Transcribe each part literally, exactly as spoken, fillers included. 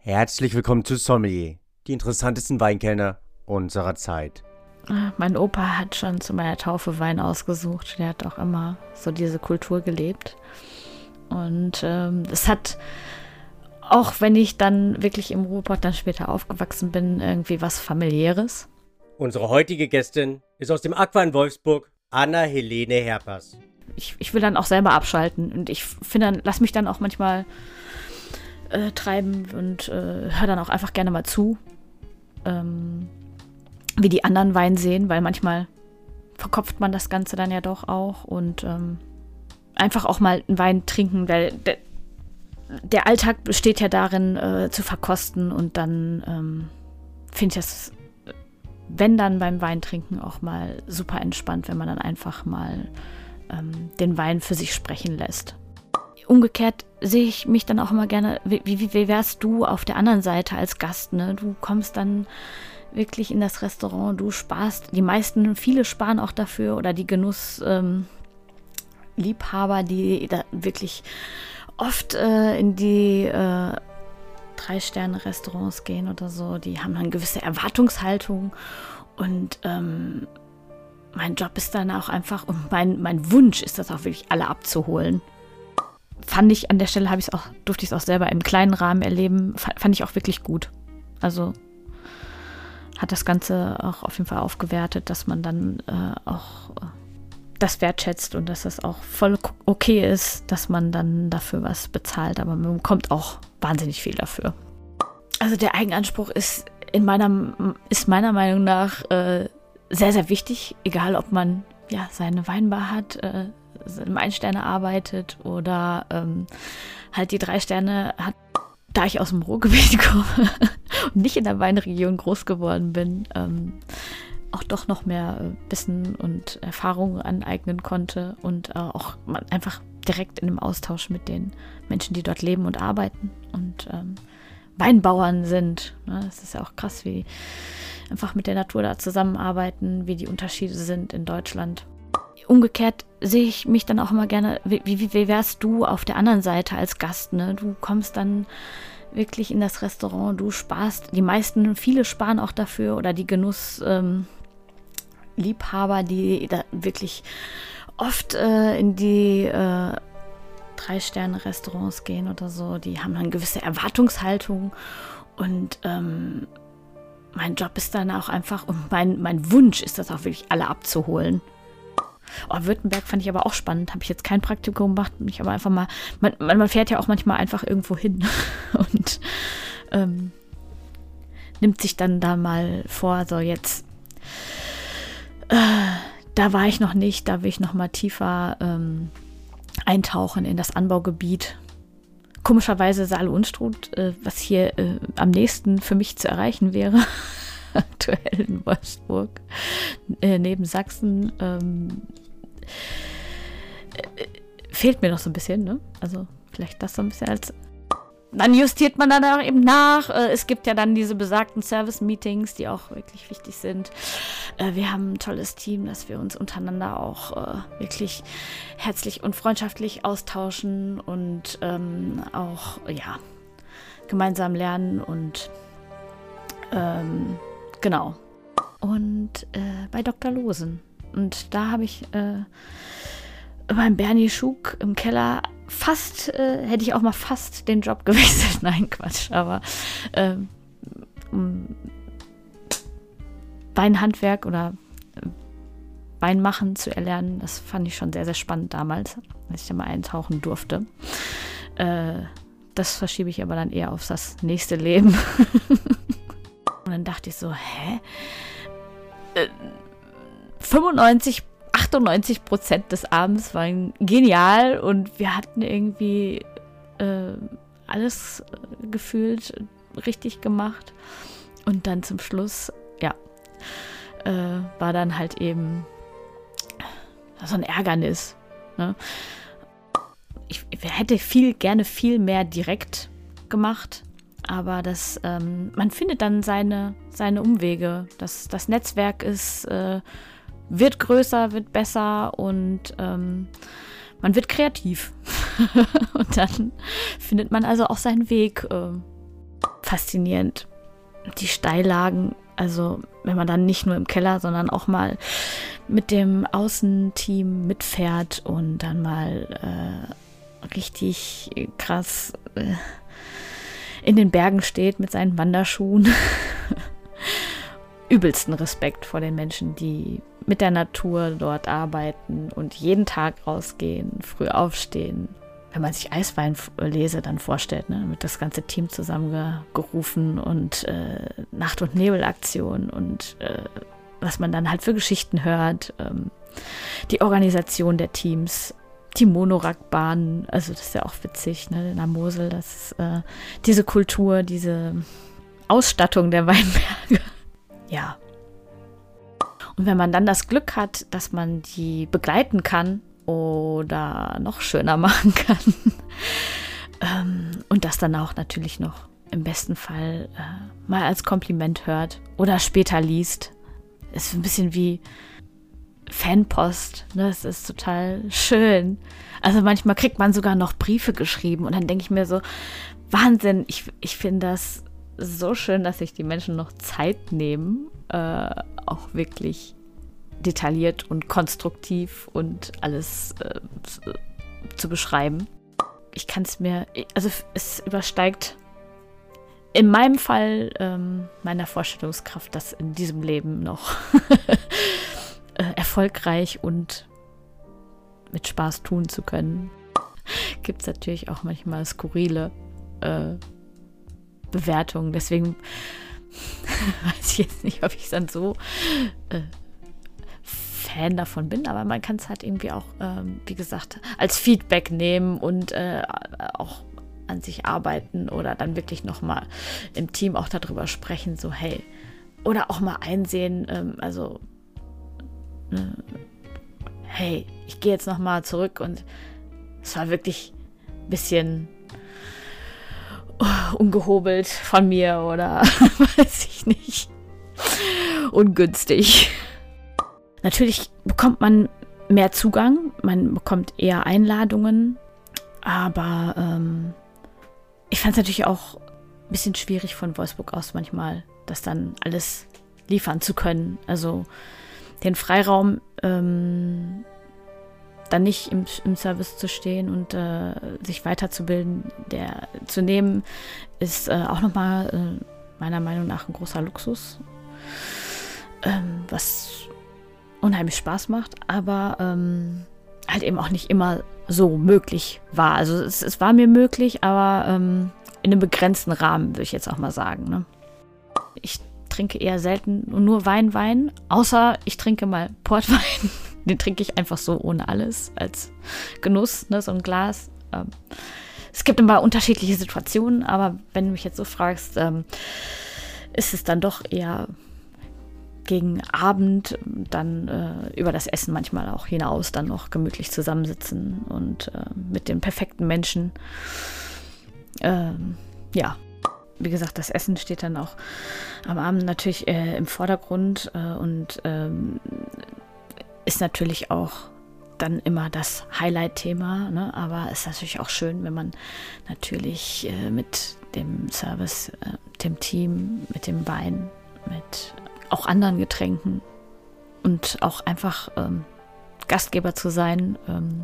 Herzlich willkommen zu Sommelier, die interessantesten Weinkellner unserer Zeit. Mein Opa hat schon zu meiner Taufe Wein ausgesucht. Der hat auch immer so diese Kultur gelebt. Und ähm, es hat, auch wenn ich dann wirklich im Ruhrpott dann später aufgewachsen bin, irgendwie was Familiäres. Unsere heutige Gästin ist aus dem Aqua in Wolfsburg, Anna-Helene Herpers. Ich, ich will dann auch selber abschalten. Und ich finde, dann lass mich dann auch manchmal äh, treiben und äh, höre dann auch einfach gerne mal zu. Ähm, wie die anderen Wein sehen, weil manchmal verkopft man das Ganze dann ja doch auch und ähm, einfach auch mal einen Wein trinken, weil der, der Alltag besteht ja darin, äh, zu verkosten und dann ähm, finde ich das, wenn dann beim Weintrinken auch mal super entspannt, wenn man dann einfach mal ähm, den Wein für sich sprechen lässt. Umgekehrt sehe ich mich dann auch immer gerne, wie, wie, wie wärst du auf der anderen Seite als Gast, ne? Du kommst dann wirklich in das Restaurant, du sparst, die meisten, viele sparen auch dafür oder die Genussliebhaber, ähm, die da wirklich oft äh, in die äh, Drei-Sterne-Restaurants gehen oder so, die haben eine gewisse Erwartungshaltung und ähm, mein Job ist dann auch einfach, und mein, mein Wunsch ist das auch wirklich, alle abzuholen. Fand ich an der Stelle, habe ich es auch, durfte ich es auch selber im kleinen Rahmen erleben, fand ich auch wirklich gut. Also hat das Ganze auch auf jeden Fall aufgewertet, dass man dann äh, auch äh, das wertschätzt und dass das auch voll okay ist, dass man dann dafür was bezahlt, aber man bekommt auch wahnsinnig viel dafür. Also der Eigenanspruch ist in meiner, ist meiner Meinung nach äh, sehr, sehr wichtig, egal ob man ja seine Weinbar hat, äh, im Ein-Sterne arbeitet oder ähm, halt die drei Sterne hat. Da ich aus dem Ruhrgebiet komme und nicht in der Weinregion groß geworden bin, ähm, auch doch noch mehr äh, Wissen und Erfahrung aneignen konnte und äh, auch man einfach direkt in dem Austausch mit den Menschen, die dort leben und arbeiten und ähm, Weinbauern sind. Ne? Das ist ja auch krass, wie einfach mit der Natur da zusammenarbeiten, wie die Unterschiede sind in Deutschland. Umgekehrt sehe ich mich dann auch immer gerne, wie, wie, wie wärst du auf der anderen Seite als Gast, ne? Du kommst dann wirklich in das Restaurant, du sparst, die meisten, viele sparen auch dafür oder die Genussliebhaber, ähm, die da wirklich oft äh, in die äh, Drei-Sterne-Restaurants gehen oder so, die haben eine gewisse Erwartungshaltung und ähm, mein Job ist dann auch einfach, und mein, mein Wunsch ist das auch wirklich, alle abzuholen. Oh, Württemberg fand ich aber auch spannend. Habe ich jetzt kein Praktikum gemacht, mich aber einfach mal. Man, man fährt ja auch manchmal einfach irgendwo hin und ähm, nimmt sich dann da mal vor, so jetzt. Äh, da war ich noch nicht, da will ich noch mal tiefer ähm, eintauchen in das Anbaugebiet. Komischerweise Saale-Unstrut, äh, was hier äh, am nächsten für mich zu erreichen wäre. Aktuell in Wolfsburg, äh, neben Sachsen, ähm, äh, fehlt mir noch so ein bisschen, ne? Also vielleicht das so ein bisschen als. Dann justiert man dann auch eben nach. Äh, es gibt ja dann diese besagten Service-Meetings, die auch wirklich wichtig sind. Äh, wir haben ein tolles Team, dass wir uns untereinander auch äh, wirklich herzlich und freundschaftlich austauschen und ähm, auch, ja, gemeinsam lernen und ähm, genau. Und äh, bei Doktor Losen. Und da habe ich äh, beim Bernie Schug im Keller fast, äh, hätte ich auch mal fast den Job gewechselt. Nein, Quatsch. Aber äh, Weinhandwerk oder Weinmachen zu erlernen, das fand ich schon sehr, sehr spannend damals, als ich da mal eintauchen durfte. Äh, das verschiebe ich aber dann eher auf das nächste Leben. Und dann dachte ich so, hä? Äh, fünfundneunzig, achtundneunzig Prozent des Abends waren genial und wir hatten irgendwie äh, alles äh, gefühlt richtig gemacht. Und dann zum Schluss, ja, äh, war dann halt eben so ein Ärgernis. Ne? Ich, ich hätte viel, gerne viel mehr direkt gemacht. Aber das, ähm, man findet dann seine, seine Umwege. Das, das Netzwerk ist, äh, wird größer, wird besser und ähm, man wird kreativ. Und dann findet man also auch seinen Weg. Äh, faszinierend. Die Steillagen, also wenn man dann nicht nur im Keller, sondern auch mal mit dem Außenteam mitfährt und dann mal äh, richtig krass äh, in den Bergen steht mit seinen Wanderschuhen. Übelsten Respekt vor den Menschen, die mit der Natur dort arbeiten und jeden Tag rausgehen, früh aufstehen. Wenn man sich Eisweinlese dann vorstellt, ne, mit das ganze Team zusammengerufen und äh, Nacht- und Nebelaktion und äh, was man dann halt für Geschichten hört, ähm, die Organisation der Teams, die Monorackbahnen, also das ist ja auch witzig, ne, in der Mosel, das äh, diese Kultur, diese Ausstattung der Weinberge. Ja. Und wenn man dann das Glück hat, dass man die begleiten kann oder noch schöner machen kann ähm, und das dann auch natürlich noch im besten Fall äh, mal als Kompliment hört oder später liest, ist ein bisschen wie Fanpost, ne? Es ist total schön. Also manchmal kriegt man sogar noch Briefe geschrieben und dann denke ich mir so, Wahnsinn, ich, ich finde das so schön, dass sich die Menschen noch Zeit nehmen, äh, auch wirklich detailliert und konstruktiv und alles äh, zu, zu beschreiben. Ich kann es mir, also es übersteigt in meinem Fall ähm, meiner Vorstellungskraft, das in diesem Leben noch äh, erfolgreich und mit Spaß tun zu können. Gibt es natürlich auch manchmal skurrile äh, Bewertungen. Deswegen weiß ich jetzt nicht, ob ich dann so äh, Fan davon bin, aber man kann es halt irgendwie auch, ähm, wie gesagt, als Feedback nehmen und äh, auch an sich arbeiten oder dann wirklich nochmal im Team auch darüber sprechen, so hey, oder auch mal einsehen, ähm, also ne, hey, ich gehe jetzt nochmal zurück und es war wirklich ein bisschen ungehobelt von mir oder weiß ich nicht, ungünstig. Natürlich bekommt man mehr Zugang, man bekommt eher Einladungen, aber ähm, ich fand es natürlich auch ein bisschen schwierig von Wolfsburg aus manchmal, das dann alles liefern zu können. Also den Freiraum, ähm, dann nicht im, im Service zu stehen und äh, sich weiterzubilden, der zu nehmen, ist äh, auch nochmal äh, meiner Meinung nach ein großer Luxus, ähm, was unheimlich Spaß macht, aber ähm, halt eben auch nicht immer so möglich war. Also es, es war mir möglich, aber ähm, in einem begrenzten Rahmen, würde ich jetzt auch mal sagen. Ne? Ich trinke eher selten nur Wein, Wein, außer ich trinke mal Portwein. Den trinke ich einfach so ohne alles als Genuss, ne, so ein Glas. Ähm, es gibt immer unterschiedliche Situationen, aber wenn du mich jetzt so fragst, ähm, ist es dann doch eher gegen Abend, dann äh, über das Essen manchmal auch hinaus, dann noch gemütlich zusammensitzen und äh, mit den perfekten Menschen. Ähm, ja, wie gesagt, das Essen steht dann auch am Abend natürlich äh, im Vordergrund äh, und ähm, ist natürlich auch dann immer das Highlight-Thema, ne? Aber es ist natürlich auch schön, wenn man natürlich äh, mit dem Service, äh, dem Team, mit dem Wein, mit auch anderen Getränken und auch einfach ähm, Gastgeber zu sein, ähm,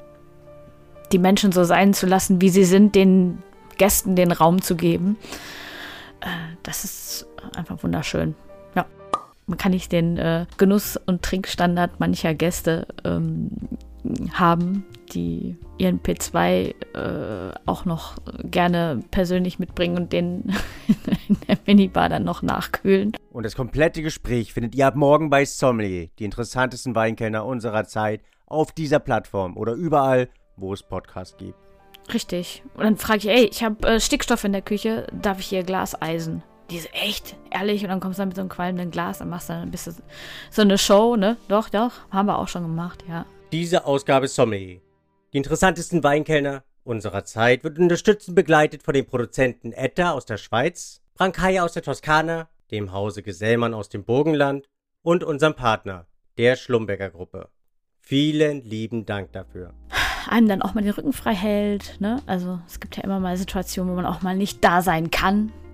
die Menschen so sein zu lassen, wie sie sind, den Gästen den Raum zu geben. Äh, das ist einfach wunderschön. Ja, man kann nicht den äh, Genuss- und Trinkstandard mancher Gäste ähm, haben, die ihren P zwei äh, auch noch gerne persönlich mitbringen und den in der Minibar dann noch nachkühlen. Und das komplette Gespräch findet ihr ab morgen bei Sommelier, die interessantesten Weinkenner unserer Zeit, auf dieser Plattform oder überall, wo es Podcasts gibt. Richtig. Und dann frage ich, ey, ich habe äh, Stickstoff in der Küche, darf ich hier Glas Eisen? Die so, echt? Ehrlich? Und dann kommst du dann mit so einem qualmenden Glas und machst dann ein bisschen so eine Show, ne? Doch, doch, haben wir auch schon gemacht, ja. Diese Ausgabe Sommelier, die interessantesten Weinkellner unserer Zeit, wird unterstützend begleitet von den Produzenten Etta aus der Schweiz, Brancaia aus der Toskana, dem Hause Gesellmann aus dem Burgenland und unserem Partner, der Schlumberger Gruppe. Vielen lieben Dank dafür. Einem dann auch mal den Rücken frei hält, ne? Also es gibt ja immer mal Situationen, wo man auch mal nicht da sein kann.